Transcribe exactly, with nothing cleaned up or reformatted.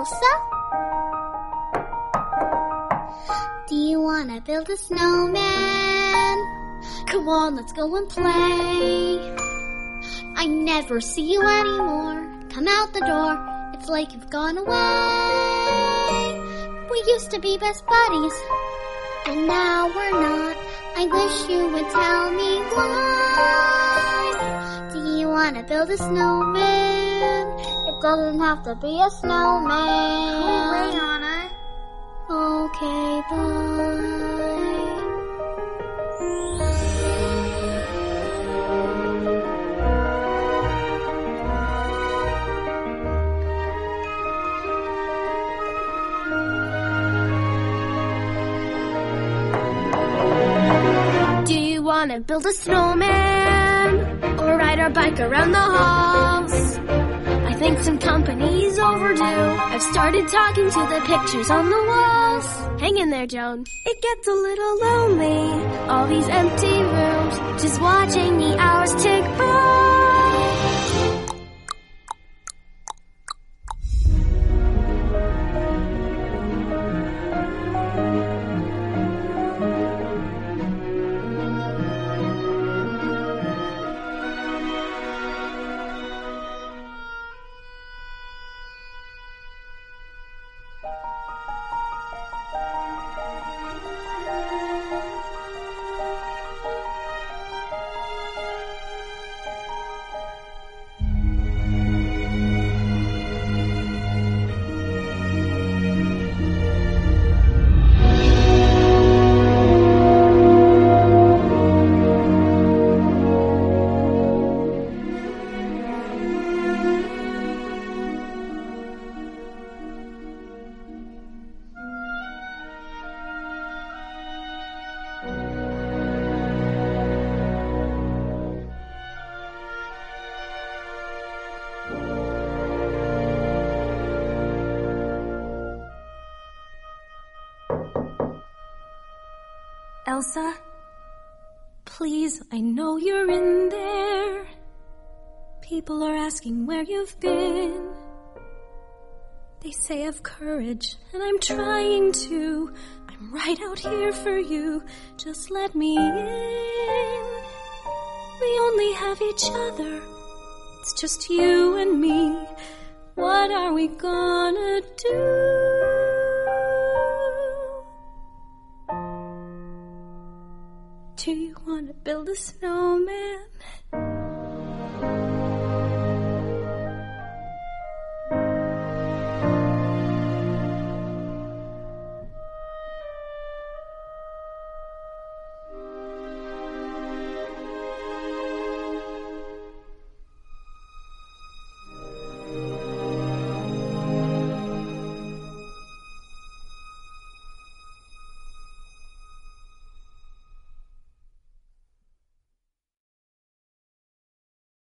Elsa? Do you want to build a snowman? Come on, let's go and play. I never see you anymore. Come out the door, it's like you've gone away. We used to be best buddies, and now we're not. I wish you would tell me why. Do you want to build a snowman? It doesn't have to be a snowman. Hooray, Anna. Okay, bye. Want to build a snowman or ride our bike around the halls? I think some company's overdue. I've started talking to the pictures on the walls. Hang in there, Joan. It gets a little lonely, all these empty rooms, just watching the hours tick by. Elsa, please, I know you're in there. People are asking where you've been. They say have courage, and I'm trying to. I'm right out here for you. Just let me in. We only have each other. It's just you and me. What are we gonna do? Do you want to build a snowman?